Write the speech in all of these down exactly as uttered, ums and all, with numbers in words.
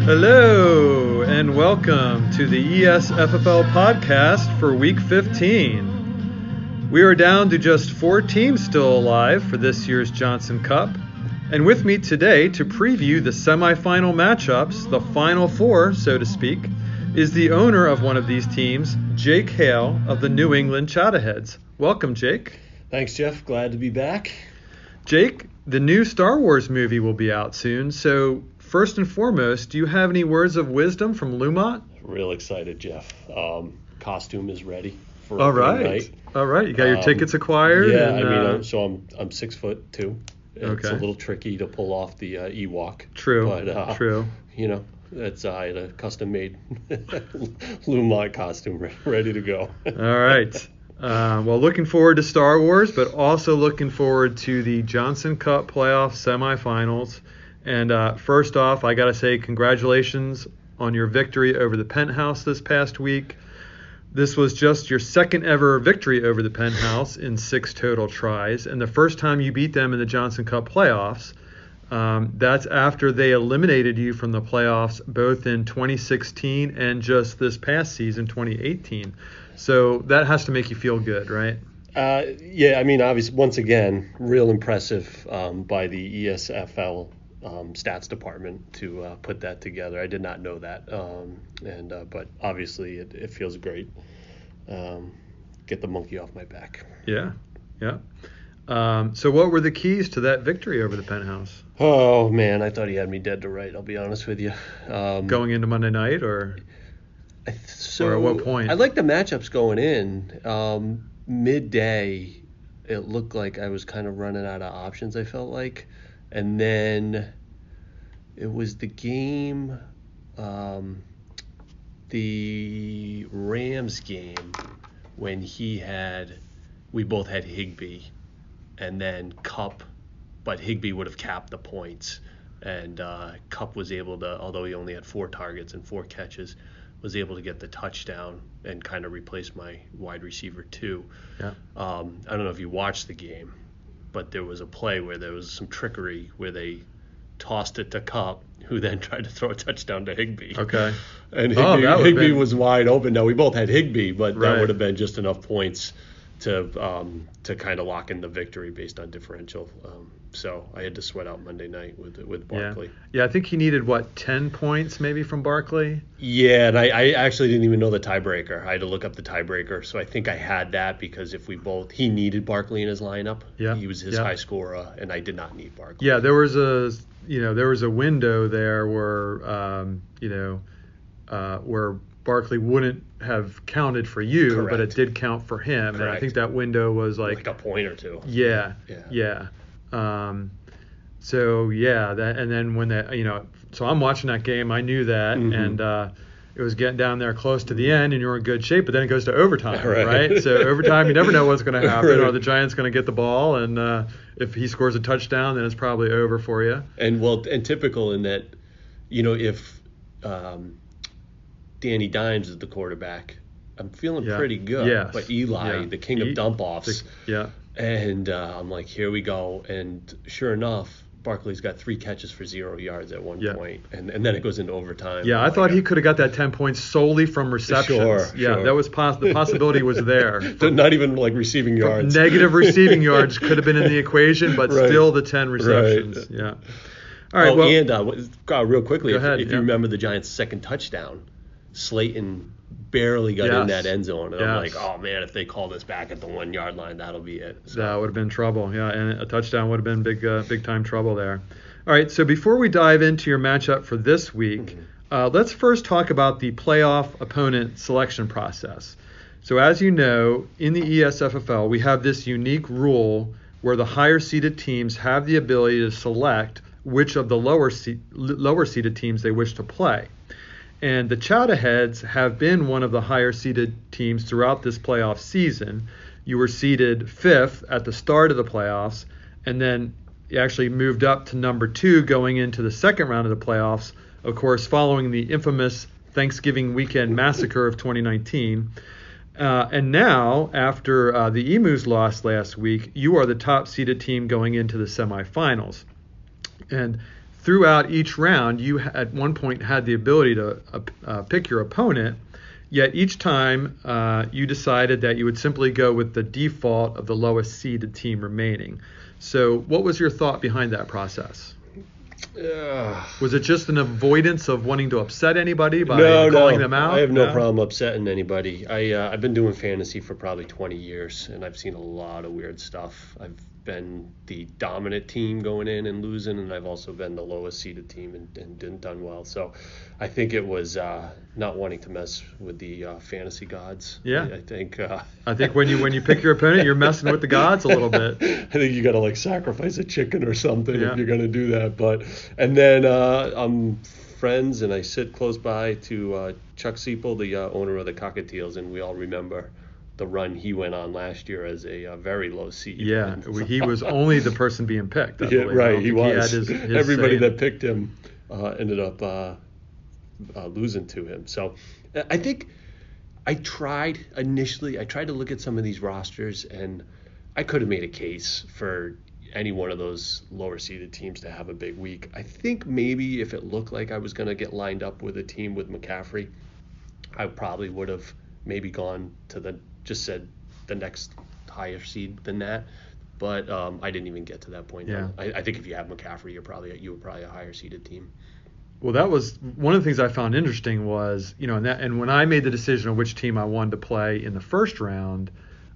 Hello, and welcome to the E S F F L podcast for week fifteen. We are down to just four teams still alive for this year's Johnson Cup. And with me today to preview the semifinal matchups, the final four, so to speak, is the owner of one of these teams, Jake Hale of the New England Chattaheads. Welcome, Jake. Thanks, Jeff. Glad to be back. Jake, the new Star Wars movie will be out soon, so first and foremost, do you have any words of wisdom from Lumont? Real excited, Jeff. Um, costume is ready for All right. night. All right. You got your um, tickets acquired? Yeah, and, I mean, uh, uh, so I'm I'm six foot two. It's Okay. a little tricky to pull off the uh, Ewok. True. But, uh, True. You know, it's uh, I had a custom-made Lumont costume re- ready to go. All right. Uh, well, looking forward to Star Wars, but also looking forward to the Johnson Cup playoff semifinals. And uh, first off, I got to say congratulations on your victory over the Penthouse this past week. This was just your second ever victory over the Penthouse in six total tries, and the first time you beat them in the Johnson Cup playoffs. Um, that's after they eliminated you from the playoffs both in twenty sixteen and just this past season, twenty eighteen. So that has to make you feel good, right? Uh, yeah, I mean, obviously, once again, real impressive um, by the E S F L um, stats department to uh, put that together. I did not know that, um, and uh, but obviously it, it feels great. Um, get the monkey off my back. Yeah, yeah. Um, so what were the keys to that victory over the Penthouse? Oh man, I thought he had me dead to right. I'll be honest with you. Um, Going into Monday night, or I th- so or at what point? I like the matchups going in. Um, midday, it looked like I was kind of running out of options. I felt like, and then it was the game, um, the Rams game when he had, we both had Higbee, and then Kupp, but Higbee would have capped the points, and uh, Kupp was able to, although he only had four targets and four catches, was able to get the touchdown and kind of replace my wide receiver too. Yeah. Um, I don't know if you watched the game, but there was a play where there was some trickery where they tossed it to Kupp, who then tried to throw a touchdown to Higbee. Okay. And Oh, Higbee, that would've Higbee been- was wide open. Now, we both had Higbee, but Right. that would have been just enough points to um, to kind of lock in the victory based on differential. Um, so I had to sweat out Monday night with with Barkley. Yeah. yeah, I think he needed, what, ten points maybe from Barkley? Yeah, and I, I actually didn't even know the tiebreaker. I had to look up the tiebreaker, so I think I had that because if we both, he needed Barkley in his lineup. Yeah, He was his yeah. high scorer, and I did not need Barkley. Yeah, there was a, you know, there was a window there where, um, you know, uh, where Barkley wouldn't have counted for you, Correct. but it did count for him. And I Correct. think that window was like, Like a point or two. yeah, Yeah. yeah. Um, so yeah, that, and then when that, you know, so I'm watching that game, I knew that, Mhm. and uh, it was getting down there close to the end, and you're in good shape, but then it goes to overtime, Right. right? So overtime, you never know what's going to happen. Right. Are the Giants going to get the ball, and uh, if he scores a touchdown, then it's probably over for you. And well, and typical in that, you know, if um, Danny Dimes is the quarterback, I'm feeling Yeah. pretty good. Yes. But Eli, Yeah. the king of E- dump-offs, Yeah. and uh, I'm like, here we go. And sure enough, Barkley's got three catches for zero yards at one Yeah. point, and and then it goes into overtime. Yeah, I'm I like, thought he could have got that ten points solely from receptions. Sure, yeah, sure. that was poss- the possibility was there. not even like receiving yards. Negative receiving yards could have been in the equation, but Right. still the ten receptions. Right. Yeah. All right. oh, well, and uh, what- uh, real quickly, Go if, ahead, if yeah. you remember the Giants' second touchdown, Slayton barely got in Yes. that end zone, and I'm Yes. like, oh man, if they call this back at the one yard line, that'll be it. So, that would have been trouble. Yeah, and a touchdown would have been big, uh, big time trouble there. All right. So before we dive into your matchup for this week, Mm-hmm. uh, let's first talk about the playoff opponent selection process. So as you know, in the E S F F L, we have this unique rule where the higher seeded teams have the ability to select which of the lower se- lower seeded teams they wish to play. And the Chattaheads have been one of the higher seeded teams throughout this playoff season. You were seeded fifth at the start of the playoffs, and then you actually moved up to number two going into the second round of the playoffs, of course, following the infamous Thanksgiving weekend massacre of twenty nineteen. Uh, and now, after uh, the Emus lost last week, you are the top seeded team going into the semifinals. And throughout each round, you at one point had the ability to uh, uh, pick your opponent, yet each time uh, you decided that you would simply go with the default of the lowest seeded team remaining. So what was your thought behind that process? Uh, Was it just an avoidance of wanting to upset anybody by no, calling no. them out? I have no, no? problem upsetting anybody. I, uh, I've been doing fantasy for probably twenty years, and I've seen a lot of weird stuff. I've been the dominant team going in and losing, and I've also been the lowest seeded team and, and didn't done well. So I think it was uh, not wanting to mess with the uh, fantasy gods. Yeah. I, I think uh, I think when you when you pick your opponent, you're messing with the gods a little bit. I think you got to like sacrifice a chicken or something Yeah. if you're going to do that. But and then uh, I'm friends, and I sit close by to uh, Chuck Siepel, the uh, owner of the Cockatiels, and we all remember the run he went on last year as a, uh very low seed. Yeah, And- he was only the person being picked. I yeah, believe. I right. don't He think was. had his- his Everybody say. that picked him uh, ended up uh, uh, losing to him. So uh, I think I tried initially. I tried to look at some of these rosters, and I could have made a case for any one of those lower seeded teams to have a big week. I think maybe if it looked like I was going to get lined up with a team with McCaffrey, I probably would have maybe gone to the just said the next higher seed than that. But um, I didn't even get to that point. Yeah. I, I think if you have McCaffrey, you're probably you were probably a higher seeded team. Well, that was one of the things I found interesting was, you know, and, that, and when I made the decision on which team I wanted to play in the first round,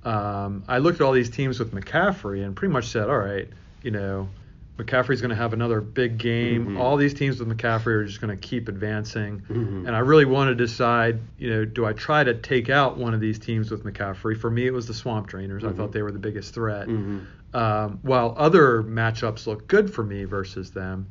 um, I looked at all these teams with McCaffrey and pretty much said, all right, you know, McCaffrey's going to have another big game. Mm-hmm. All these teams with McCaffrey are just going to keep advancing. Mm-hmm. And I really wanted to decide, you know, do I try to take out one of these teams with McCaffrey? For me, it was the Swamp Trainers. Mm-hmm. I thought they were the biggest threat. Mm-hmm. Um, while other matchups look good for me versus them.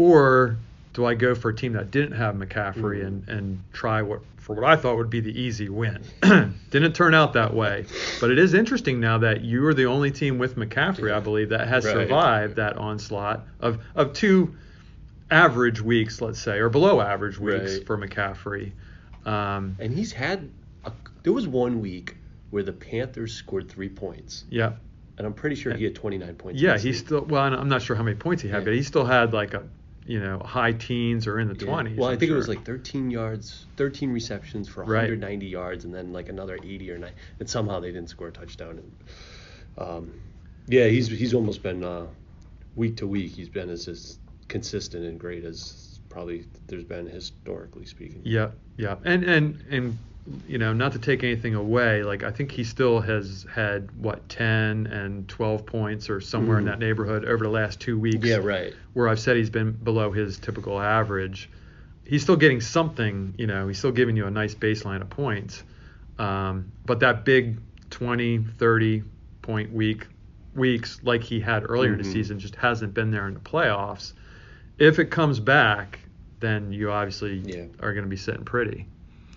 Or do I go for a team that didn't have McCaffrey Mm-hmm. and, and try what for what I thought would be the easy win? Didn't turn out that way. But it is interesting now that you are the only team with McCaffrey, I believe, that has Right. survived that onslaught of, of two average weeks, let's say, or below average weeks Right. for McCaffrey. Um, And he's had a, there was one week where the Panthers scored three points, yeah. and I'm pretty sure he had twenty-nine points. Yeah, this he's season. still, well, I'm not sure how many points he had, Yeah. but he still had like a, you know, high teens or in the Yeah. twenties. Well, I I'm think it was sure. like thirteen yards, thirteen receptions for Right. one hundred ninety yards, and then like another eighty or nine. And somehow they didn't score a touchdown. And, um, yeah, he's he's almost been uh, week to week. He's been as, as consistent and great as probably there's been historically speaking. Yeah, yeah, and and and you know, not to take anything away, like I think he still has had what ten and twelve points or somewhere Mhm. in that neighborhood over the last two weeks. Yeah, right. Where I've said he's been below his typical average. He's still getting something, you know, he's still giving you a nice baseline of points. Um, but that big twenty, thirty point week weeks like he had earlier in the Mhm. season just hasn't been there in the playoffs. If it comes back, then you obviously Yeah. are going to be sitting pretty.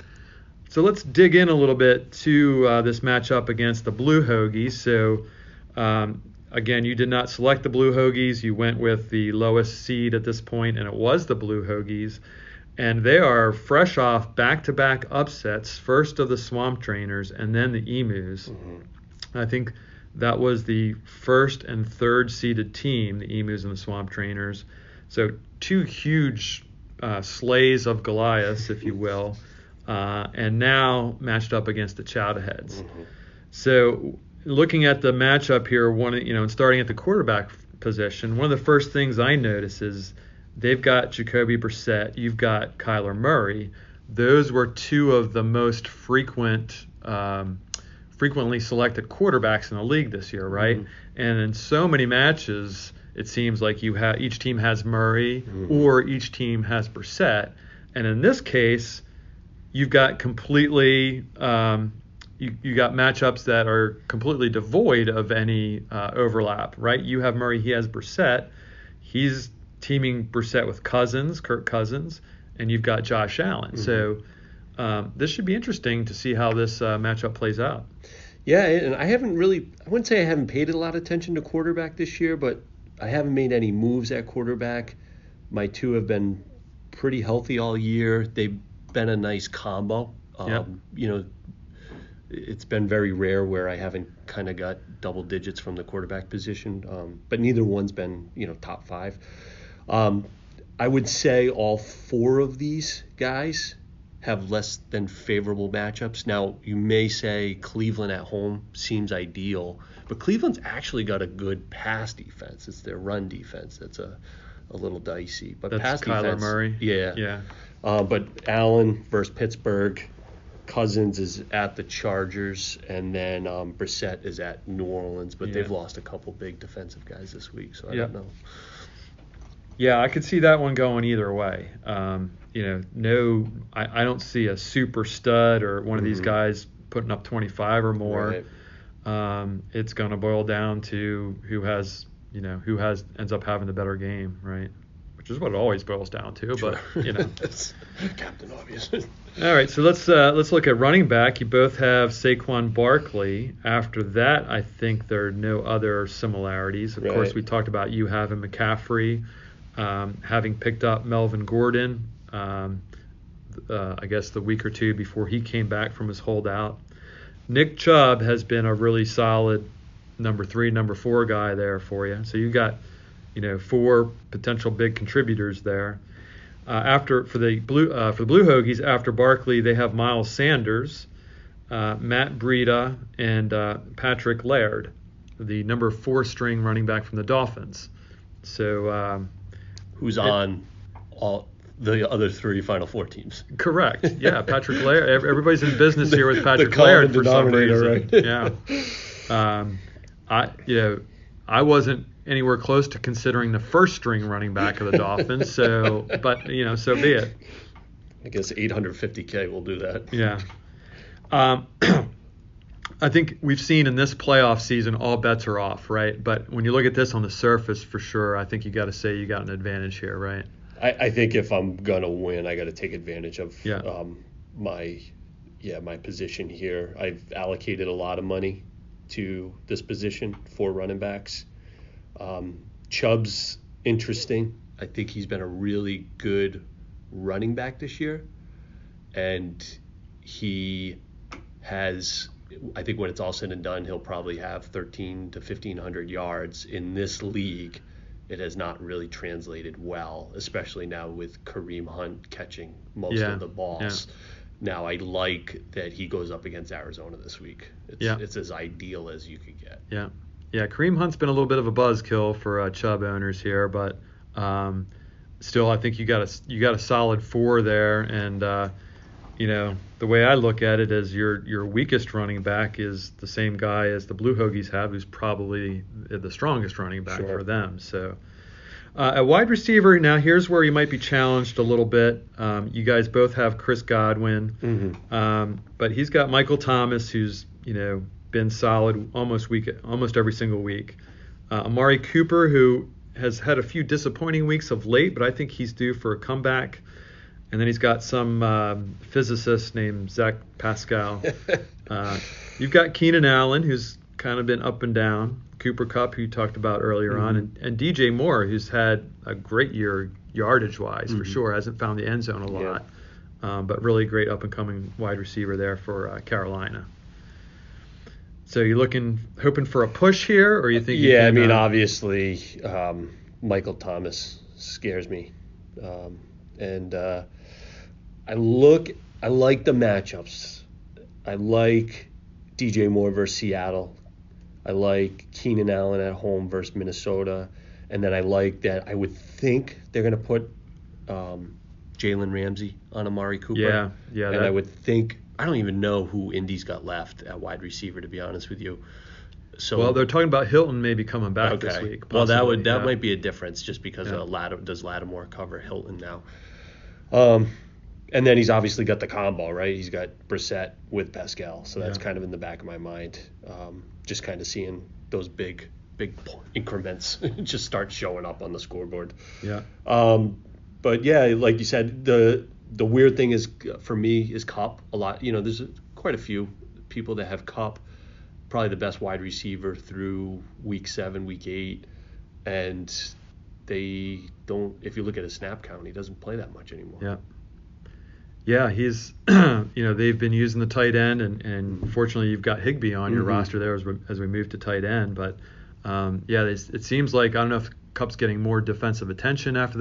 So let's dig in a little bit to uh, this matchup against the Blue Hoagies. So um, again, you did not select the Blue Hoagies. You went with the lowest seed at this point, and it was the Blue Hoagies. And they are fresh off back-to-back upsets, first of the Swamp Trainers and then the Emus. Mm-hmm. I think that was the first and third seeded team, the Emus and the Swamp Trainers. So two huge uh, slays of Goliaths, if you will, uh, and now matched up against the Chowderheads. Mm-hmm. So looking at the matchup here, one you know, and starting at the quarterback position, one of the first things I notice is they've got Jacoby Brissett, you've got Kyler Murray. Those were two of the most frequent, um, frequently selected quarterbacks in the league this year, right? Mm-hmm. And in so many matches, it seems like you have each team has Murray Mm-hmm. or each team has Brissett. And in this case, you've got completely um, you, you got matchups that are completely devoid of any uh, overlap, right? You have Murray, he has Brissett. He's teaming Brissett with Cousins, Kirk Cousins, and you've got Josh Allen. Mm-hmm. So um, this should be interesting to see how this uh, matchup plays out. Yeah, and I haven't really, I wouldn't say I haven't paid a lot of attention to quarterback this year, but I haven't made any moves at quarterback. My two have been pretty healthy all year. They've been a nice combo. Um, Yep. You know, it's been very rare where I haven't kind of got double digits from the quarterback position, um, but neither one's been, you know, top five. Um, I would say all four of these guys have less than favorable matchups. Now, you may say Cleveland at home seems ideal, but Cleveland's actually got a good pass defense. It's their run defense that's a, a little dicey. But That's pass Kyler defense, Murray. Yeah. Yeah. Uh, but Allen versus Pittsburgh, Cousins is at the Chargers, and then um, Brissett is at New Orleans. But Yeah. they've lost a couple big defensive guys this week, so I Yeah. don't know. Yeah, I could see that one going either way. Um, you know, no, I, I don't see a super stud or one of these Mhm. guys putting up twenty-five or more. Right. Um, it's going to boil down to who has, you know, who has ends up having the better game, right? Which is what it always boils down to. Sure. But you know, That's Captain Obvious. all right. So let's uh, let's look at running back. You both have Saquon Barkley. After that, I think there are no other similarities. Of Right. course, we talked about you having McCaffrey. Um, having picked up Melvin Gordon, um, uh, I guess the week or two before he came back from his holdout. Nick Chubb has been a really solid number three, number four guy there for you. So you've got, you know, four potential big contributors there. Uh, after for the blue uh, for the Blue Hogies, after Barkley, they have Miles Sanders, uh, Matt Breida, and uh, Patrick Laird, the number four string running back from the Dolphins. So. Um, Who's on all the other three Final Four teams? Correct. Yeah, Patrick Laird. Everybody's in business here with Patrick the Laird for some denominator, reason. right? Yeah. Um, I you know I wasn't anywhere close to considering the first string running back of the Dolphins. So, but you know, so be it. I guess eight hundred fifty K will do that. Yeah. Um, I think we've seen in this playoff season all bets are off, right? But when you look at this on the surface, for sure, I think you got to say you got an advantage here, right? I, I think if I'm gonna win, I got to take advantage of Yeah. um, my yeah my position here. I've allocated a lot of money to this position for running backs. Um, Chubb's interesting. I think he's been a really good running back this year, and he has. I think when it's all said and done, he'll probably have thirteen to fifteen hundred yards in this league. It has not really translated well, especially now with Kareem Hunt catching most Yeah, of the balls. yeah. Now I like that he goes up against Arizona this week. It's, Yeah. it's as ideal as you could get. Yeah, yeah. Kareem Hunt's been a little bit of a buzzkill for uh, Chubb owners here, but um, still, I think you got a you got a solid four there, and uh, you know the way I look at it is your your weakest running back is the same guy as the Blue Hogies have, who's probably the strongest running back Sure. for them. So. Uh, at wide receiver, now here's where you might be challenged a little bit. Um, you guys both have Chris Godwin, Mm-hmm. um, but he's got Michael Thomas, who's you know been solid almost week, almost every single week. Uh, Amari Cooper, who has had a few disappointing weeks of late, but I think he's due for a comeback. And then he's got some um, physicist named Zach Pascal. uh, you've got Keenan Allen, who's kind of been up and down. Cooper Kupp, who you talked about earlier Mm-hmm. on, and, and D J Moore, who's had a great year yardage-wise Mm-hmm. for sure. Hasn't found the end zone a lot, um, but really great up-and-coming wide receiver there for uh, Carolina. So you looking, hoping for a push here, or you think? you Yeah, I can, mean, uh, obviously, um, Michael Thomas scares me, um, and uh, I look, I like the matchups. I like D J Moore versus Seattle. I like Keenan Allen at home versus Minnesota, and then I like that. I would think they're going to put um, Jalen Ramsey on Amari Cooper. Yeah, yeah. and that- I would think I don't even know who Indy's got left at wide receiver, to be honest with you. So Well, they're talking about Hilton maybe coming back okay. this week. Well, that possibly, would that yeah. might be a difference just because Yeah. uh, Lat- does Lattimore cover Hilton now? Um, and then he's obviously got the combo, right? He's got Brissett with Pascal, so that's Yeah. kind of in the back of my mind. Um, just kind of seeing those big big increments just start showing up on the scoreboard. Yeah. Um, but yeah, like you said, the the weird thing is for me is Kupp. A lot, you know, there's quite a few people that have Kupp, probably the best wide receiver through week seven, week eight, and they don't. If you look at his snap count, he doesn't play that much anymore. Yeah. Yeah, he's, you know, they've been using the tight end, and, and fortunately you've got Higbee on your Mhm. roster there as we, as we move to tight end. But, um, yeah, it, it seems like, I don't know if Kupp's getting more defensive attention after that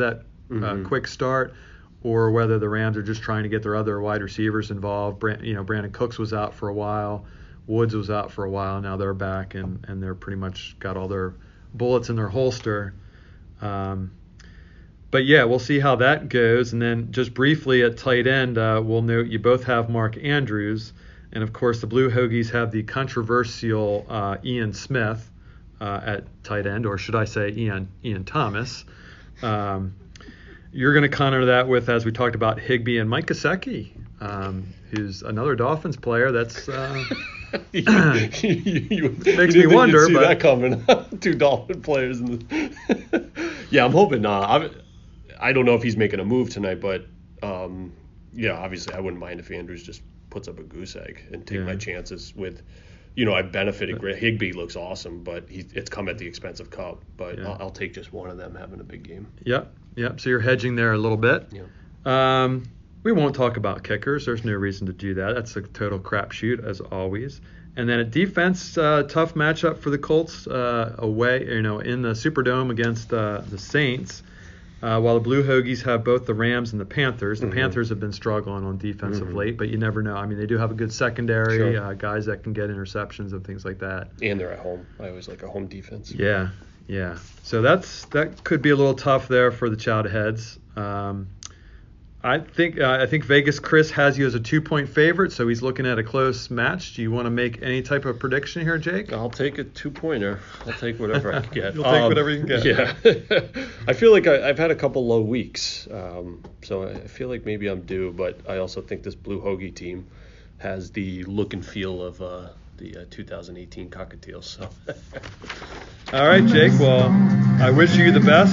uh, Mm-hmm. quick start, or whether the Rams are just trying to get their other wide receivers involved. Brand, you know, Brandon Cooks was out for a while, Woods was out for a while. Now they're back, and, and they're pretty much got all their bullets in their holster. Um, but yeah, we'll see how that goes. And then just briefly at tight end, uh, we'll note you both have Mark Andrews, and of course the Blue Hoagies have the controversial uh, Ian Smith uh, at tight end, or should I say Ian Ian Thomas. Um, You're going to counter that with, as we talked about, Higbee and Mike Gesicki, um, who's another Dolphins player. That's uh, you, you, you, makes you me wonder. See but that coming. Two Dolphin players. In the yeah, I'm hoping not. I'm, I don't know if he's making a move tonight, but um, yeah, obviously I wouldn't mind if Andrews just puts up a goose egg and take Yeah. my chances with. You know, I've benefited. Higbee looks awesome, but he, it's come at the expense of Kupp. But Yeah. I'll, I'll take just one of them having a big game. Yep, yep. So you're hedging there a little bit. Yeah. Um, we won't talk about kickers. There's no reason to do that. That's a total crapshoot as always. And then at defense, uh, tough matchup for the Colts uh, away, you know, in the Superdome against uh, the Saints. Uh, while the Blue Hoagies have both the Rams and the Panthers. The Mm-hmm. Panthers have been struggling on defense Mm-hmm. of late, but you never know. I mean, they do have a good secondary, Sure. uh, guys that can get interceptions and things like that. And they're at home. I always like a home defense. Yeah, yeah. So that's that could be a little tough there for the Chowderheads. Um, I think uh, I think Vegas Chris has you as a two-point favorite, so he's looking at a close match. Do you want to make any type of prediction here, Jake? I'll take a two-pointer. I'll take whatever I can get. You'll take whatever you can get. Yeah. I feel like I, I've had a couple low weeks, um, so I feel like maybe I'm due, but I also think this Blue Hoagie team has the look and feel of uh, the uh, two thousand eighteen Cockatiels. So. All right, Jake. Well, I wish you the best.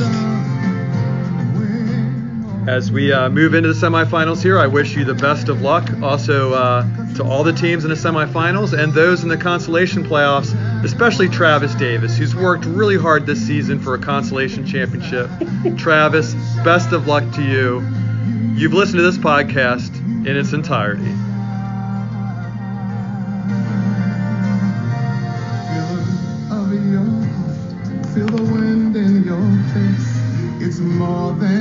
As we uh, move into the semifinals here, I wish you the best of luck. Also uh, to all the teams in the semifinals and those in the consolation playoffs, especially Travis Davis, who's worked really hard this season for a consolation championship. Travis, best of luck to you. You've listened to this podcast in its entirety. Feel the wind in your face. It's more than